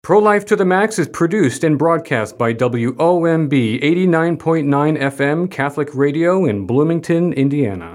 Pro-Life to the Max is produced and broadcast by WOMB 89.9 FM Catholic Radio in Bloomington, Indiana.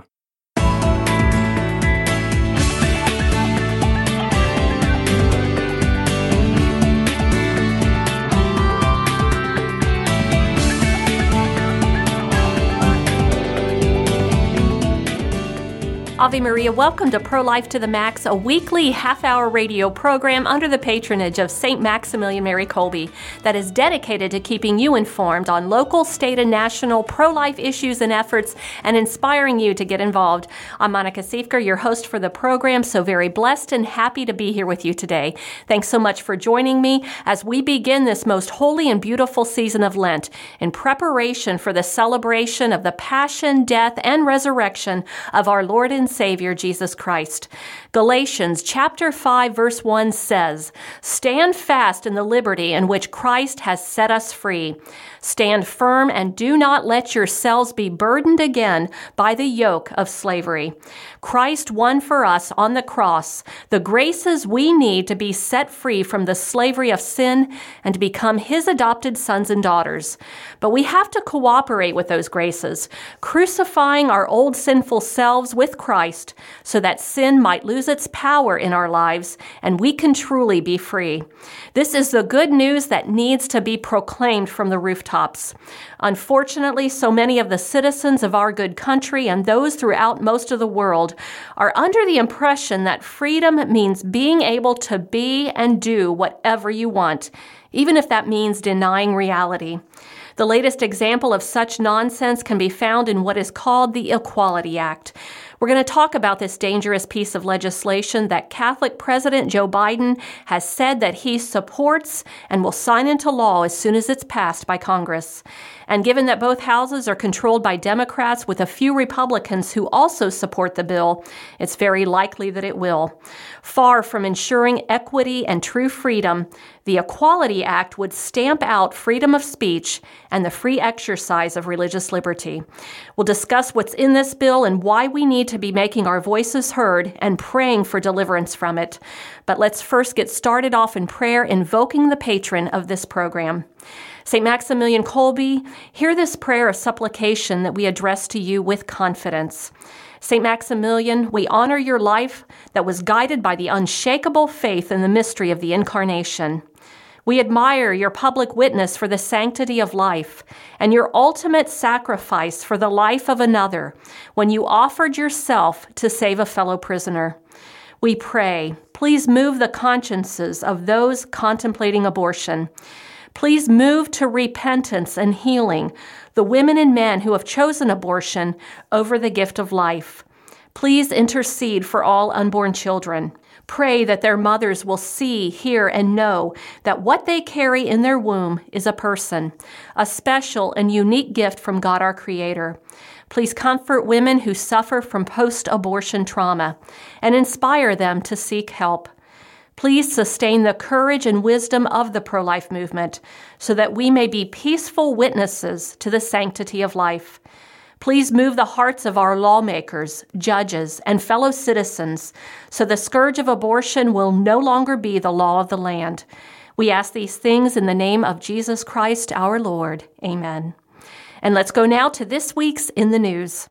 Ave Maria, welcome to Pro-Life to the Max, a weekly half-hour radio program under the patronage of St. Maximilian Mary Kolbe that is dedicated to keeping you informed on local, state, and national pro-life issues and efforts and inspiring you to get involved. I'm Monica Siefker, your host for the program, so very blessed and happy to be here with you today. Thanks so much for joining me as we begin this most holy and beautiful season of Lent in preparation for the celebration of the passion, death, and resurrection of our Lord and Savior, Jesus Christ. Galatians chapter 5, verse 1 says, "Stand fast in the liberty in which Christ has set us free. Stand firm and do not let yourselves be burdened again by the yoke of slavery." Christ won for us on the cross the graces we need to be set free from the slavery of sin and to become His adopted sons and daughters. But we have to cooperate with those graces, crucifying our old sinful selves with Christ so that sin might lose its power in our lives and we can truly be free. This is the good news that needs to be proclaimed from the rooftops. Unfortunately, so many of the citizens of our good country and those throughout most of the world are under the impression that freedom means being able to be and do whatever you want, even if that means denying reality. The latest example of such nonsense can be found in what is called the Equality Act. We're going to talk about this dangerous piece of legislation that Catholic President Joe Biden has said that he supports and will sign into law as soon as it's passed by Congress. And given that both houses are controlled by Democrats with a few Republicans who also support the bill, it's very likely that it will. Far from ensuring equity and true freedom, the Equality Act would stamp out freedom of speech and the free exercise of religious liberty. We'll discuss what's in this bill and why we need to be making our voices heard and praying for deliverance from it. But let's first get started off in prayer, invoking the patron of this program. St. Maximilian Kolbe, hear this prayer of supplication that we address to you with confidence. St. Maximilian, we honor your life that was guided by the unshakable faith in the mystery of the Incarnation. We admire your public witness for the sanctity of life and your ultimate sacrifice for the life of another when you offered yourself to save a fellow prisoner. We pray, please move the consciences of those contemplating abortion. Please move to repentance and healing the women and men who have chosen abortion over the gift of life. Please intercede for all unborn children. Pray that their mothers will see, hear, and know that what they carry in their womb is a person, a special and unique gift from God our Creator. Please comfort women who suffer from post-abortion trauma and inspire them to seek help. Please sustain the courage and wisdom of the pro-life movement so that we may be peaceful witnesses to the sanctity of life. Please move the hearts of our lawmakers, judges, and fellow citizens so the scourge of abortion will no longer be the law of the land. We ask these things in the name of Jesus Christ our Lord. Amen. And let's go now to this week's In the News.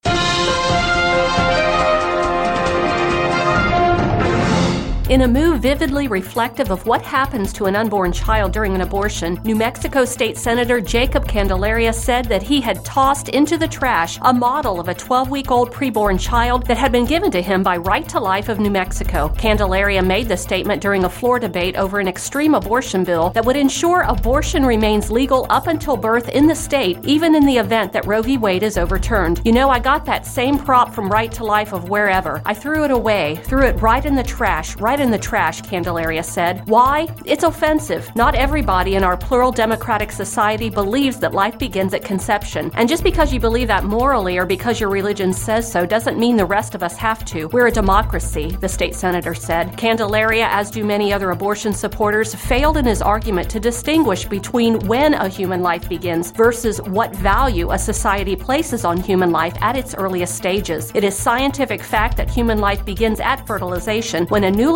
In a move vividly reflective of what happens to an unborn child during an abortion, New Mexico State Senator Jacob Candelaria said that he had tossed into the trash a model of a 12-week-old preborn child that had been given to him by Right to Life of New Mexico. Candelaria made the statement during a floor debate over an extreme abortion bill that would ensure abortion remains legal up until birth in the state, even in the event that Roe v. Wade is overturned. You know, I got that same prop from Right to Life of wherever. I threw it away, threw it right in the trash, Candelaria said. Why? It's offensive. Not everybody in our plural democratic society believes that life begins at conception. And just because you believe that morally or because your religion says so doesn't mean the rest of us have to. We're a democracy, the state senator said. Candelaria, as do many other abortion supporters, failed in his argument to distinguish between when a human life begins versus what value a society places on human life at its earliest stages. It is scientific fact that human life begins at fertilization when a newly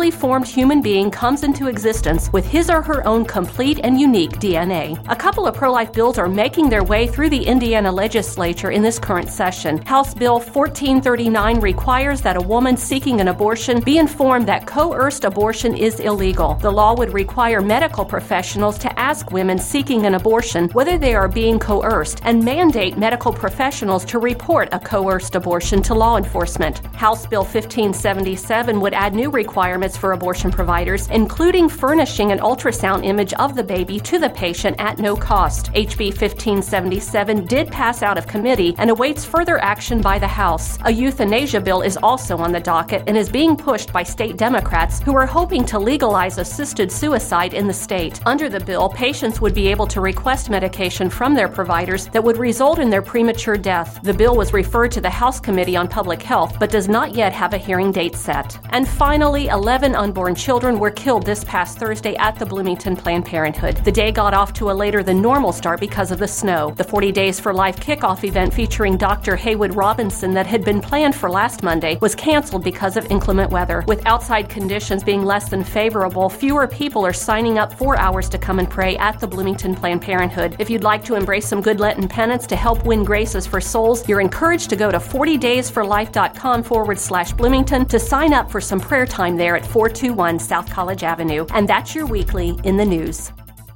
fully formed human being comes into existence with his or her own complete and unique DNA. A couple of pro-life bills are making their way through the Indiana legislature in this current session. House Bill 1439 requires that a woman seeking an abortion be informed that coerced abortion is illegal. The law would require medical professionals to ask women seeking an abortion whether they are being coerced and mandate medical professionals to report a coerced abortion to law enforcement. House Bill 1577 would add new requirements for abortion providers, including furnishing an ultrasound image of the baby to the patient at no cost. HB 1577 did pass out of committee and awaits further action by the House. A euthanasia bill is also on the docket and is being pushed by state Democrats who are hoping to legalize assisted suicide in the state. Under the bill, patients would be able to request medication from their providers that would result in their premature death. The bill was referred to the House Committee on Public Health, but does not yet have a hearing date set. And finally, 11 unborn children were killed this past Thursday at the Bloomington Planned Parenthood. The day got off to a later than normal start because of the snow. The 40 Days for Life kickoff event featuring Dr. Haywood Robinson that had been planned for last Monday was canceled because of inclement weather. With outside conditions being less than favorable, fewer people are signing up for hours to come and pray at the Bloomington Planned Parenthood. If you'd like to embrace some good Lenten penance to help win graces for souls, you're encouraged to go to 40daysforlife.com/Bloomington to sign up for some prayer time there at 421 South College Avenue. And that's your weekly in the news.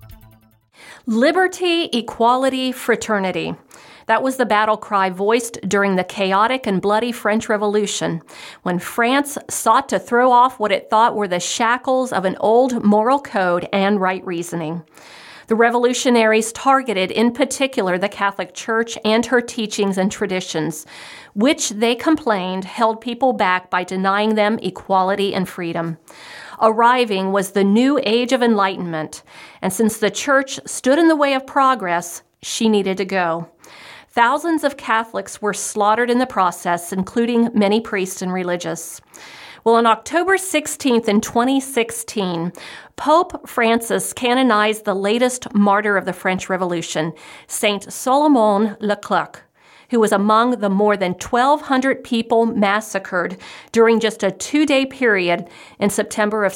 Liberty, equality, fraternity. That was the battle cry voiced during the chaotic and bloody French Revolution, when France sought to throw off what it thought were the shackles of an old moral code and right reasoning. The revolutionaries targeted in particular the Catholic Church and her teachings and traditions, which they complained held people back by denying them equality and freedom. Arriving was the new age of enlightenment, and since the Church stood in the way of progress, she needed to go. Thousands of Catholics were slaughtered in the process, including many priests and religious. Well, on October 16th in 2016, Pope Francis canonized the latest martyr of the French Revolution, Saint Solomon Leclerc, who was among the more than 1,200 people massacred during just a 2-day period in September of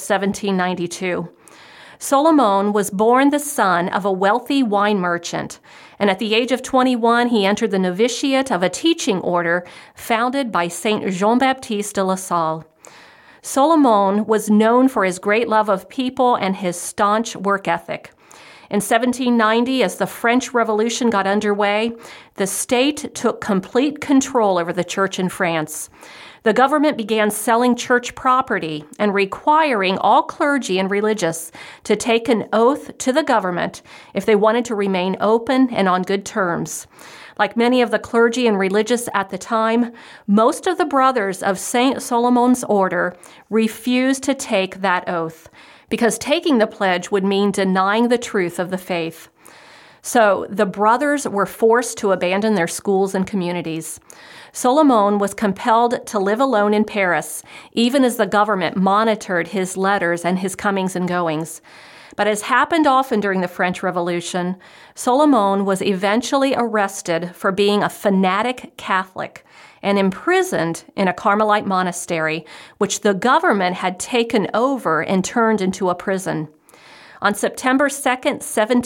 1792. Solomon was born the son of a wealthy wine merchant, and at the age of 21, he entered the novitiate of a teaching order founded by Saint Jean-Baptiste de La Salle. Solomon was known for his great love of people and his staunch work ethic. In 1790, as the French Revolution got underway, the state took complete control over the church in France. The government began selling church property and requiring all clergy and religious to take an oath to the government if they wanted to remain open and on good terms. Like many of the clergy and religious at the time, most of the brothers of St. Solomon's order refused to take that oath, because taking the pledge would mean denying the truth of the faith. So the brothers were forced to abandon their schools and communities. Solomon was compelled to live alone in Paris, even as the government monitored his letters and his comings and goings. But as happened often during the French Revolution, Solomon was eventually arrested for being a fanatic Catholic and imprisoned in a Carmelite monastery, which the government had taken over and turned into a prison. On September 2nd,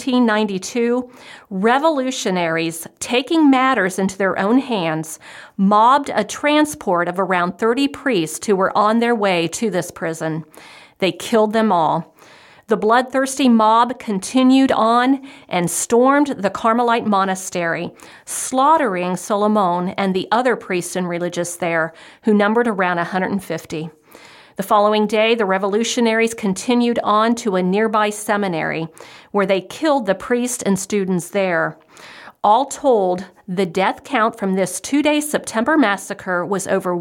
1792, revolutionaries, taking matters into their own hands, mobbed a transport of around 30 priests who were on their way to this prison. They killed them all. The bloodthirsty mob continued on and stormed the Carmelite monastery, slaughtering Solomon and the other priests and religious there, who numbered around 150. The following day, the revolutionaries continued on to a nearby seminary, where they killed the priests and students there. All told, the death count from this 2-day September massacre was over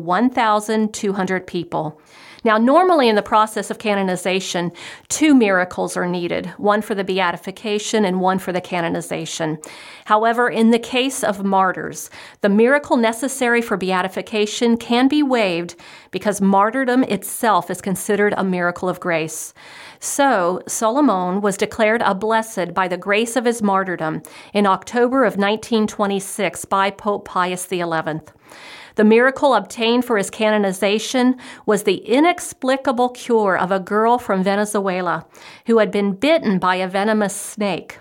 1,200 people. Now, normally in the process of canonization, 2 miracles are needed, one for the beatification and one for the canonization. However, in the case of martyrs, the miracle necessary for beatification can be waived because martyrdom itself is considered a miracle of grace. So, Solomon was declared a blessed by the grace of his martyrdom in October of 1926 by Pope Pius XI. The The miracle obtained for his canonization was the inexplicable cure of a girl from Venezuela who had been bitten by a venomous snake.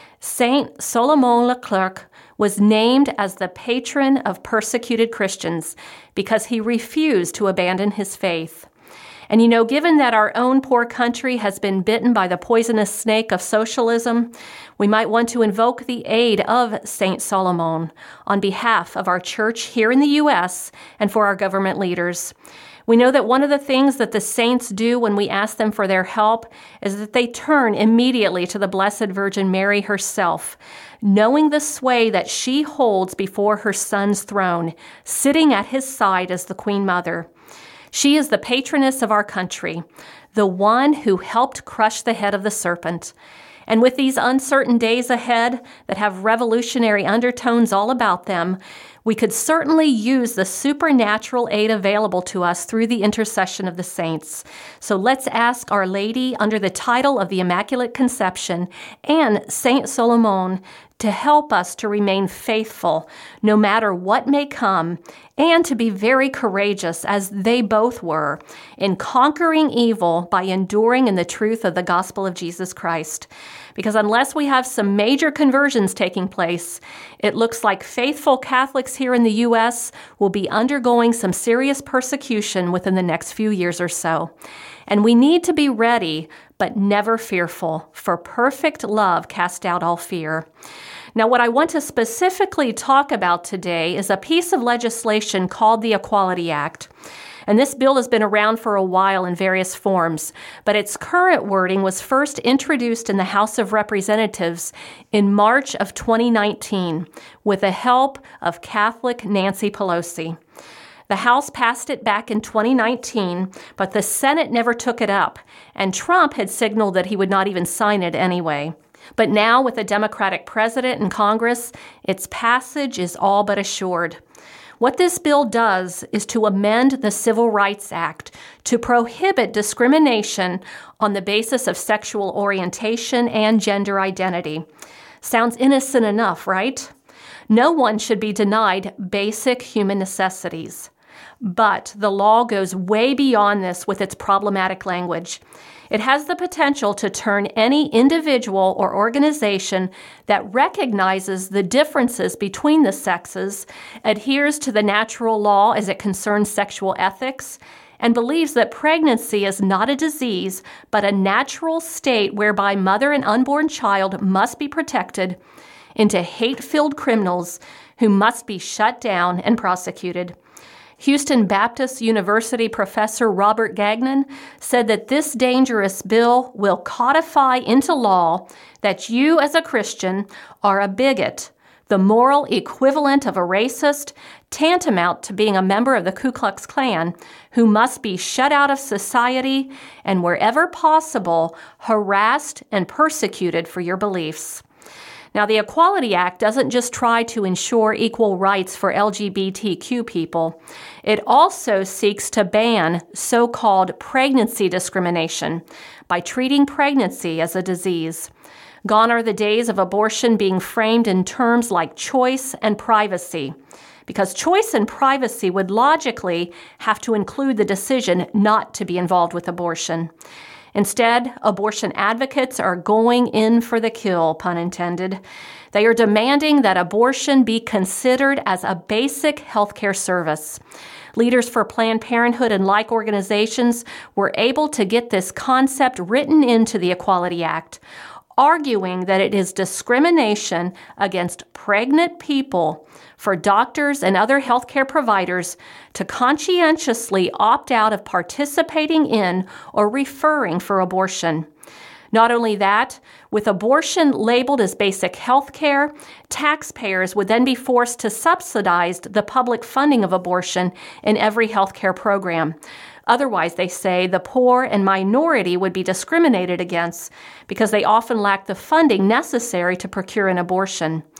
Saint Solomon Leclerc was named as the patron of persecuted Christians because he refused to abandon his faith. And given that our own poor country has been bitten by the poisonous snake of socialism, we might want to invoke the aid of Saint Solomon on behalf of our church here in the U.S. and for our government leaders. We know that one of the things that the saints do when we ask them for their help is that they turn immediately to the Blessed Virgin Mary herself, knowing the sway that she holds before her Son's throne, sitting at his side as the Queen Mother. She is the patroness of our country, the one who helped crush the head of the serpent. And with these uncertain days ahead that have revolutionary undertones all about them, we could certainly use the supernatural aid available to us through the intercession of the saints. So let's ask Our Lady, under the title of the Immaculate Conception, and Saint Solomon to help us to remain faithful no matter what may come, and to be very courageous, as they both were, in conquering evil by enduring in the truth of the gospel of Jesus Christ. Because unless we have some major conversions taking place, it looks like faithful Catholics here in the U.S. will be undergoing some serious persecution within the next few years or so. And we need to be ready, but never fearful, for perfect love casts out all fear. Now, what I want to specifically talk about today is a piece of legislation called the Equality Act. And this bill has been around for a while in various forms, but its current wording was first introduced in the House of Representatives in March of 2019 with the help of Catholic Nancy Pelosi. The House passed it back in 2019, but the Senate never took it up, and Trump had signaled that he would not even sign it anyway. But now, with a Democratic president in Congress, its passage is all but assured. What this bill does is to amend the Civil Rights Act to prohibit discrimination on the basis of sexual orientation and gender identity. Sounds innocent enough, right? No one should be denied basic human necessities. But the law goes way beyond this with its problematic language. It has the potential to turn any individual or organization that recognizes the differences between the sexes, adheres to the natural law as it concerns sexual ethics, and believes that pregnancy is not a disease, but a natural state whereby mother and unborn child must be protected, into hate-filled criminals who must be shut down and prosecuted. Houston Baptist University professor Robert Gagnon said that this dangerous bill will codify into law that you as a Christian are a bigot, the moral equivalent of a racist, tantamount to being a member of the Ku Klux Klan, who must be shut out of society and, wherever possible, harassed and persecuted for your beliefs. Now, the Equality Act doesn't just try to ensure equal rights for LGBTQ people. It also seeks to ban so-called pregnancy discrimination by treating pregnancy as a disease. Gone are the days of abortion being framed in terms like choice and privacy, because choice and privacy would logically have to include the decision not to be involved with abortion. Instead, abortion advocates are going in for the kill, pun intended. They are demanding that abortion be considered as a basic healthcare service. Leaders for Planned Parenthood and like organizations were able to get this concept written into the Equality Act, arguing that it is discrimination against pregnant people for doctors and other healthcare providers to conscientiously opt out of participating in or referring for abortion. Not only that, with abortion labeled as basic health care, taxpayers would then be forced to subsidize the public funding of abortion in every healthcare program. Otherwise, they say, the poor and minority would be discriminated against because they often lack the funding necessary to procure an abortion.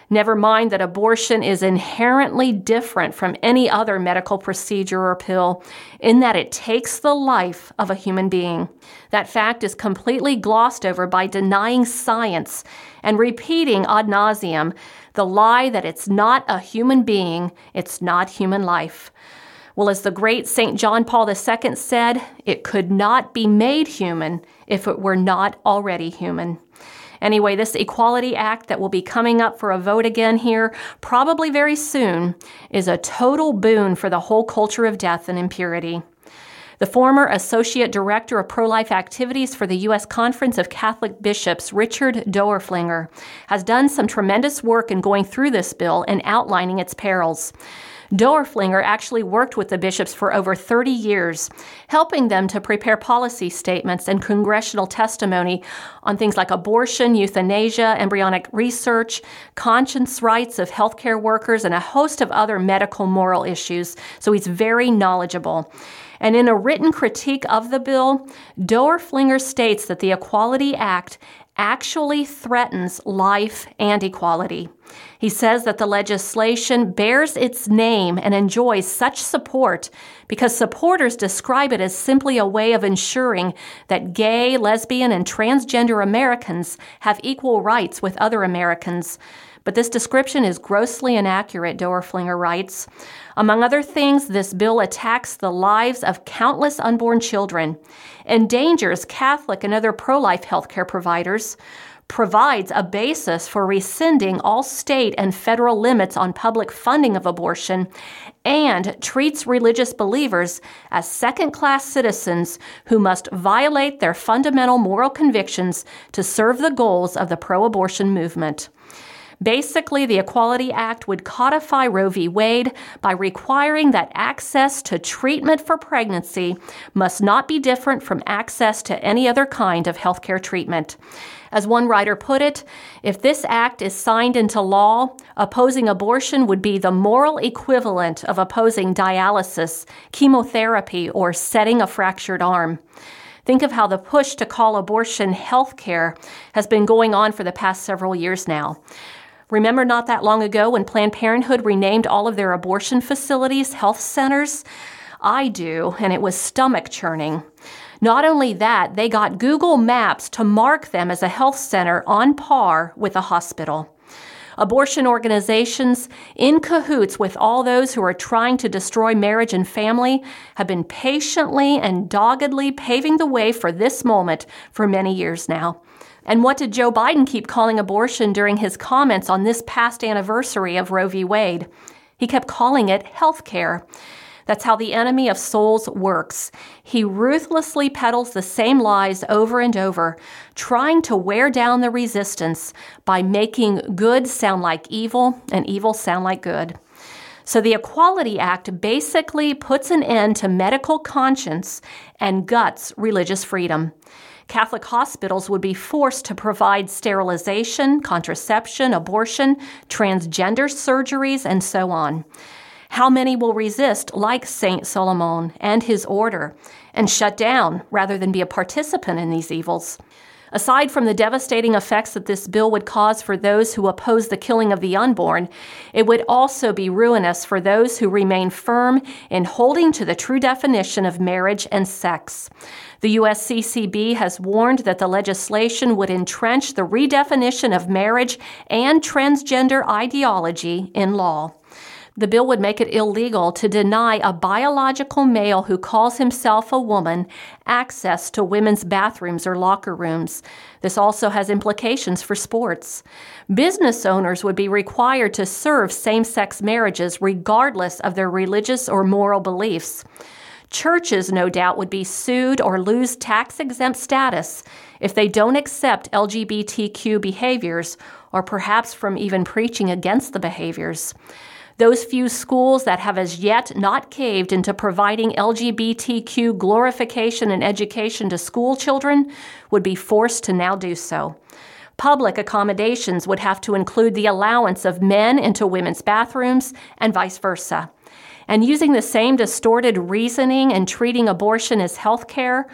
Never mind that abortion is inherently different from any other medical procedure or pill in that it takes the life of a human being. That fact is completely glossed over by denying science and repeating ad nauseum the lie that it's not a human being, it's not human life. Well, as the great St. John Paul II said, it could not be made human if it were not already human. Anyway, this Equality Act that will be coming up for a vote again here, probably very soon, is a total boon for the whole culture of death and impurity. The former Associate Director of Pro-Life Activities for the U.S. Conference of Catholic Bishops, Richard Doerflinger, has done some tremendous work in going through this bill and outlining its perils. Doerflinger actually worked with the bishops for over 30 years, helping them to prepare policy statements and congressional testimony on things like abortion, euthanasia, embryonic research, conscience rights of healthcare workers, and a host of other medical moral issues. So he's very knowledgeable. And in a written critique of the bill, Doerflinger states that the Equality Act actually threatens life and equality. He says that the legislation bears its name and enjoys such support because supporters describe it as simply a way of ensuring that gay, lesbian, and transgender Americans have equal rights with other Americans. But this description is grossly inaccurate, Doerflinger writes. Among other things, this bill attacks the lives of countless unborn children, endangers Catholic and other pro-life healthcare providers, provides a basis for rescinding all state and federal limits on public funding of abortion, and treats religious believers as second-class citizens who must violate their fundamental moral convictions to serve the goals of the pro-abortion movement. Basically, the Equality Act would codify Roe v. Wade by requiring that access to treatment for pregnancy must not be different from access to any other kind of healthcare treatment. As one writer put it, if this act is signed into law, opposing abortion would be the moral equivalent of opposing dialysis, chemotherapy, or setting a fractured arm. Think of how the push to call abortion health care has been going on for the past several years now. Remember not that long ago when Planned Parenthood renamed all of their abortion facilities health centers? I do, and it was stomach-churning. Not only that, they got Google Maps to mark them as a health center on par with a hospital. Abortion organizations, in cahoots with all those who are trying to destroy marriage and family, have been patiently and doggedly paving the way for this moment for many years now. And what did Joe Biden keep calling abortion during his comments on this past anniversary of Roe v. Wade? He kept calling it health care. That's how the enemy of souls works. He ruthlessly peddles the same lies over and over, trying to wear down the resistance by making good sound like evil and evil sound like good. So the Equality Act basically puts an end to medical conscience and guts religious freedom. Catholic hospitals would be forced to provide sterilization, contraception, abortion, transgender surgeries, and so on. How many will resist, like Saint Solomon and his order, and shut down rather than be a participant in these evils? Aside from the devastating effects that this bill would cause for those who oppose the killing of the unborn, it would also be ruinous for those who remain firm in holding to the true definition of marriage and sex. The USCCB has warned that the legislation would entrench the redefinition of marriage and transgender ideology in law. The bill would make it illegal to deny a biological male who calls himself a woman access to women's bathrooms or locker rooms. This also has implications for sports. Business owners would be required to serve same-sex marriages regardless of their religious or moral beliefs. Churches, no doubt, would be sued or lose tax-exempt status if they don't accept LGBTQ behaviors, or perhaps from even preaching against the behaviors. Those few schools that have as yet not caved into providing LGBTQ glorification and education to school children would be forced to now do so. Public accommodations would have to include the allowance of men into women's bathrooms and vice versa. And using the same distorted reasoning and treating abortion as health care,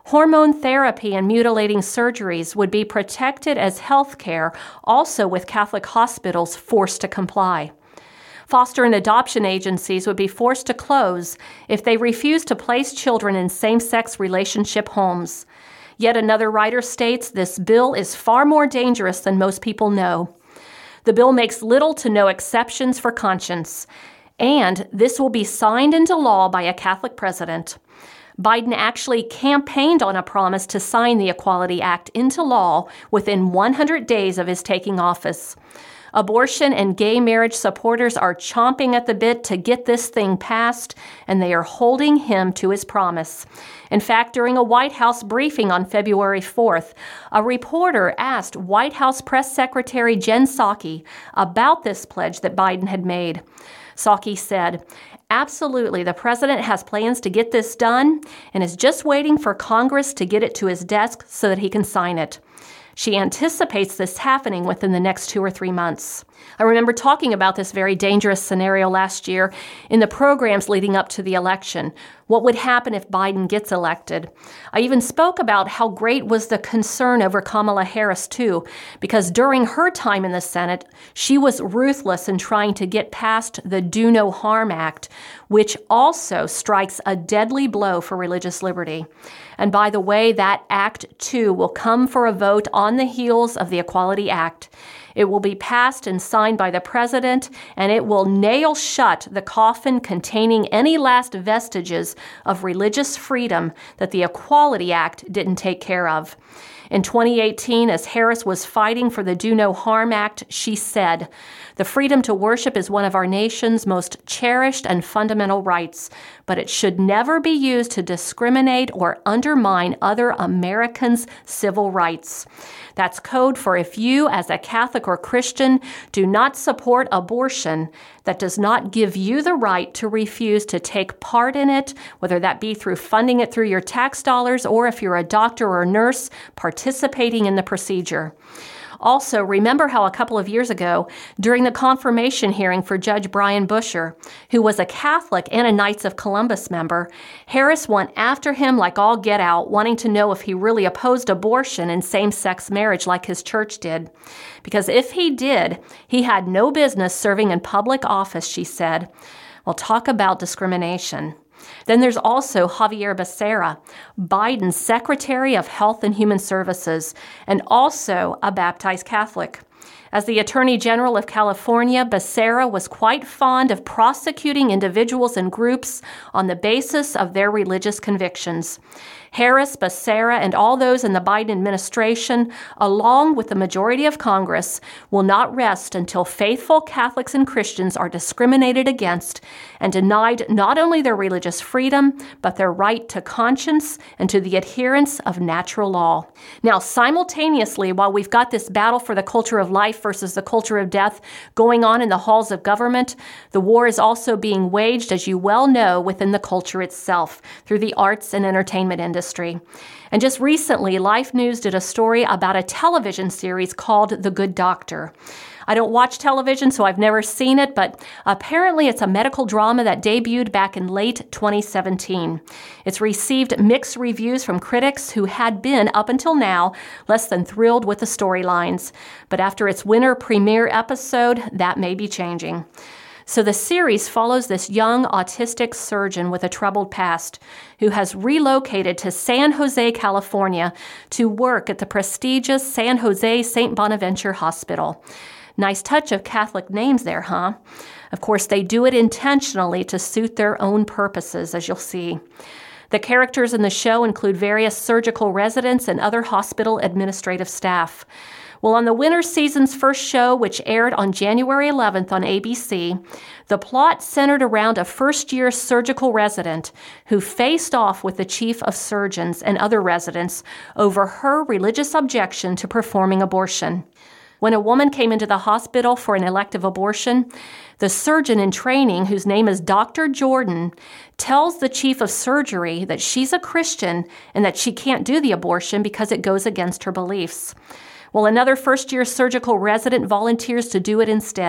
Hormone therapy and mutilating surgeries would be protected as health care, also with Catholic hospitals forced to comply. Foster and adoption agencies would be forced to close if they refused to place children in same-sex relationship homes. Yet another writer states this bill is far more dangerous than most people know. The bill makes little to no exceptions for conscience, and this will be signed into law by a Catholic president. Biden actually campaigned on a promise to sign the Equality Act into law within 100 days of his taking office. Abortion and gay marriage supporters are chomping at the bit to get this thing passed, and they are holding him to his promise. In fact, during a White House briefing on February 4th, a reporter asked White House Press Secretary Jen Psaki about this pledge that Biden had made. Psaki said, "Absolutely, the president has plans to get this done and is just waiting for Congress to get it to his desk so that he can sign it." She anticipates this happening within the next 2 or 3 months. I remember talking about this very dangerous scenario last year in the programs leading up to the election. What would happen if Biden gets elected? I even spoke about how great was the concern over Kamala Harris, too, because during her time in the Senate, she was ruthless in trying to get past the Do No Harm Act, which also strikes a deadly blow for religious liberty. And by the way, that act, too, will come for a vote on the heels of the Equality Act. It will be passed and signed by the president, and it will nail shut the coffin containing any last vestiges of religious freedom that the Equality Act didn't take care of. In 2018, as Harris was fighting for the Do No Harm Act, she said, "The freedom to worship is one of our nation's most cherished and fundamental rights, but it should never be used to discriminate or undermine other Americans' civil rights." That's code for if you, as a Catholic or Christian, do not support abortion, that does not give you the right to refuse to take part in it, whether that be through funding it through your tax dollars or if you're a doctor or a nurse participating in the procedure. Also, remember how a couple of years ago, during the confirmation hearing for Judge Brian Busher, who was a Catholic and a Knights of Columbus member, Harris went after him like all get out, wanting to know if he really opposed abortion and same-sex marriage like his church did. Because if he did, he had no business serving in public office, she said. Well, talk about discrimination. Then there's also Xavier Becerra, Biden's Secretary of Health and Human Services, and also a baptized Catholic. As the Attorney General of California, Becerra was quite fond of prosecuting individuals and groups on the basis of their religious convictions. Harris, Becerra, and all those in the Biden administration, along with the majority of Congress, will not rest until faithful Catholics and Christians are discriminated against and denied not only their religious freedom, but their right to conscience and to the adherence of natural law. Now, simultaneously, while we've got this battle for the culture of life versus the culture of death going on in the halls of government, the war is also being waged, as you well know, within the culture itself, through the arts and entertainment industry. And just recently, Life News did a story about a television series called The Good Doctor. I don't watch television, so I've never seen it, but apparently it's a medical drama that debuted back in late 2017. It's received mixed reviews from critics who had been, up until now, less than thrilled with the storylines. But after its winter premiere episode, that may be changing. So the series follows this young autistic surgeon with a troubled past who has relocated to San Jose, California to work at the prestigious San Jose St. Bonaventure Hospital. Nice touch of Catholic names there, huh? Of course, they do it intentionally to suit their own purposes, as you'll see. The characters in the show include various surgical residents and other hospital administrative staff. Well, on the winter season's first show, which aired on January 11th on ABC, the plot centered around a first-year surgical resident who faced off with the chief of surgeons and other residents over her religious objection to performing abortion. When a woman came into the hospital for an elective abortion, the surgeon in training, whose name is Dr. Jordan, tells the chief of surgery that she's a Christian and that she can't do the abortion because it goes against her beliefs. Well, another first-year surgical resident volunteers to do it instead.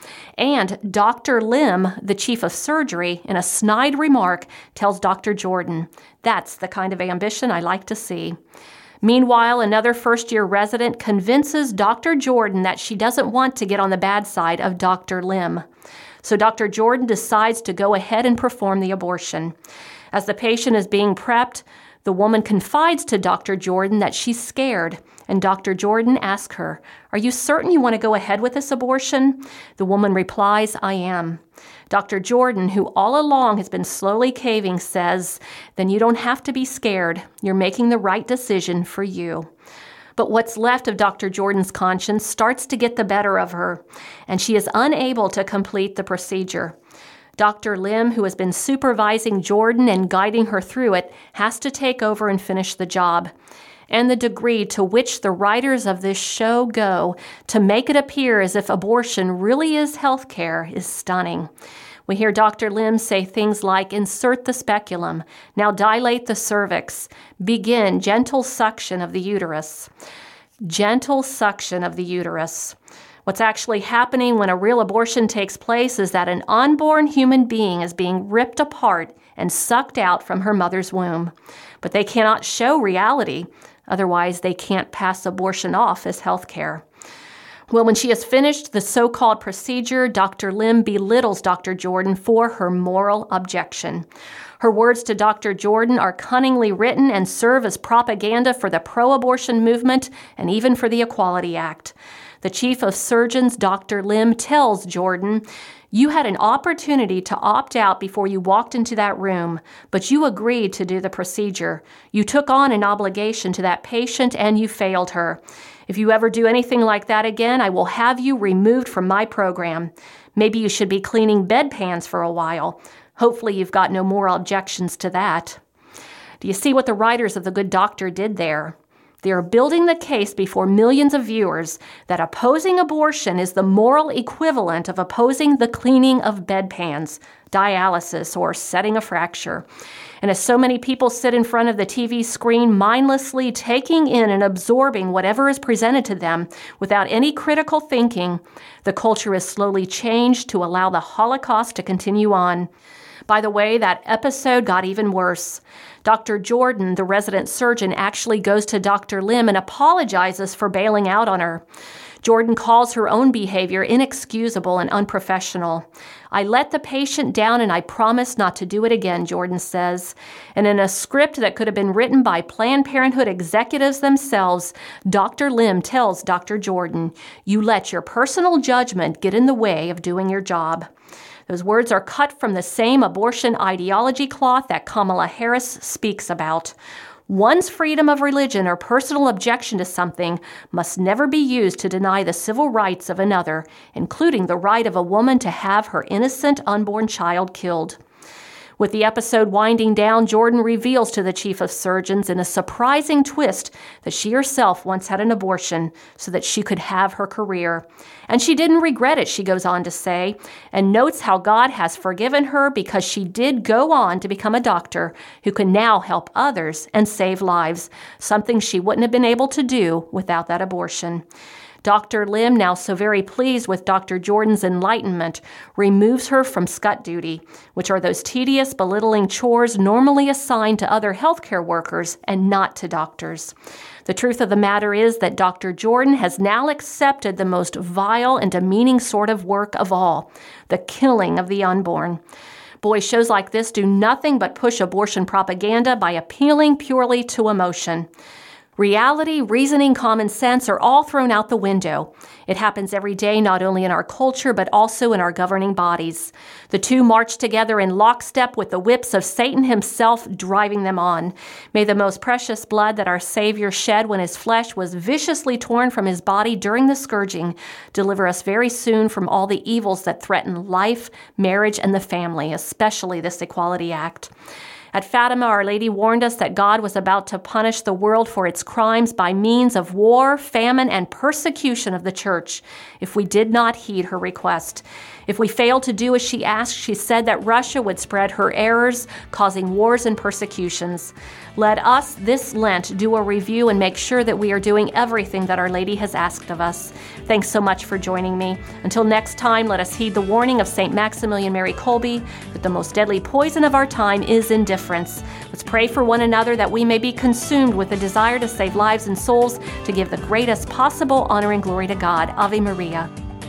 And Dr. Lim, the chief of surgery, in a snide remark, tells Dr. Jordan, "That's the kind of ambition I like to see." Meanwhile, another first-year resident convinces Dr. Jordan that she doesn't want to get on the bad side of Dr. Lim. So Dr. Jordan decides to go ahead and perform the abortion. As the patient is being prepped, the woman confides to Dr. Jordan that she's scared, and Dr. Jordan asks her, "Are you certain you want to go ahead with this abortion?" The woman replies, "I am." Dr. Jordan, who all along has been slowly caving, says, "Then you don't have to be scared. You're making the right decision for you." But what's left of Dr. Jordan's conscience starts to get the better of her, and she is unable to complete the procedure. Dr. Lim, who has been supervising Jordan and guiding her through it, has to take over and finish the job. And the degree to which the writers of this show go to make it appear as if abortion really is health care is stunning. We hear Dr. Lim say things like, "Insert the speculum, now dilate the cervix, begin gentle suction of the uterus." Gentle suction of the uterus. What's actually happening when a real abortion takes place is that an unborn human being is being ripped apart and sucked out from her mother's womb. But they cannot show reality. Otherwise, they can't pass abortion off as health care. Well, when she has finished the so-called procedure, Dr. Lim belittles Dr. Jordan for her moral objection. Her words to Dr. Jordan are cunningly written and serve as propaganda for the pro-abortion movement and even for the Equality Act. The chief of surgeons, Dr. Lim, tells Jordan, "You had an opportunity to opt out before you walked into that room, but you agreed to do the procedure. You took on an obligation to that patient and you failed her. If you ever do anything like that again, I will have you removed from my program. Maybe you should be cleaning bedpans for a while. Hopefully you've got no more objections to that." Do you see what the writers of The Good Doctor did there? They are building the case before millions of viewers that opposing abortion is the moral equivalent of opposing the cleaning of bedpans, dialysis, or setting a fracture. And as so many people sit in front of the TV screen mindlessly taking in and absorbing whatever is presented to them without any critical thinking, the culture is slowly changed to allow the Holocaust to continue on. By the way, that episode got even worse. Dr. Jordan, the resident surgeon, actually goes to Dr. Lim and apologizes for bailing out on her. Jordan calls her own behavior inexcusable and unprofessional. "I let the patient down and I promise not to do it again," Jordan says. And in a script that could have been written by Planned Parenthood executives themselves, Dr. Lim tells Dr. Jordan, "You let your personal judgment get in the way of doing your job." Those words are cut from the same abortion ideology cloth that Kamala Harris speaks about. One's freedom of religion or personal objection to something must never be used to deny the civil rights of another, including the right of a woman to have her innocent unborn child killed. With the episode winding down, Jordan reveals to the chief of surgeons in a surprising twist that she herself once had an abortion so that she could have her career. And she didn't regret it, she goes on to say, and notes how God has forgiven her because she did go on to become a doctor who can now help others and save lives, something she wouldn't have been able to do without that abortion. Dr. Lim, now so very pleased with Dr. Jordan's enlightenment, removes her from scut duty, which are those tedious, belittling chores normally assigned to other healthcare workers and not to doctors. The truth of the matter is that Dr. Jordan has now accepted the most vile and demeaning sort of work of all, the killing of the unborn. Boy, shows like this do nothing but push abortion propaganda by appealing purely to emotion. Reality, reasoning, common sense are all thrown out the window. It happens every day, not only in our culture, but also in our governing bodies. The two march together in lockstep with the whips of Satan himself driving them on. May the most precious blood that our Savior shed when his flesh was viciously torn from his body during the scourging deliver us very soon from all the evils that threaten life, marriage, and the family, especially this Equality Act. At Fatima, Our Lady warned us that God was about to punish the world for its crimes by means of war, famine, and persecution of the church if we did not heed her request. If we failed to do as she asked, she said that Russia would spread her errors, causing wars and persecutions. Let us, this Lent, do a review and make sure that we are doing everything that Our Lady has asked of us. Thanks so much for joining me. Until next time, let us heed the warning of St. Maximilian Mary Kolbe that the most deadly poison of our time is indifference. Let's pray for one another that we may be consumed with the desire to save lives and souls, to give the greatest possible honor and glory to God. Ave Maria.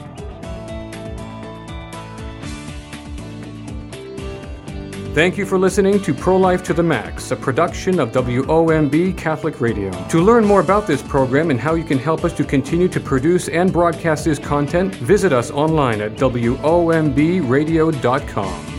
Thank you for listening to Pro-Life to the Max, a production of WOMB Catholic Radio. To learn more about this program and how you can help us to continue to produce and broadcast this content, visit us online at WOMBradio.com.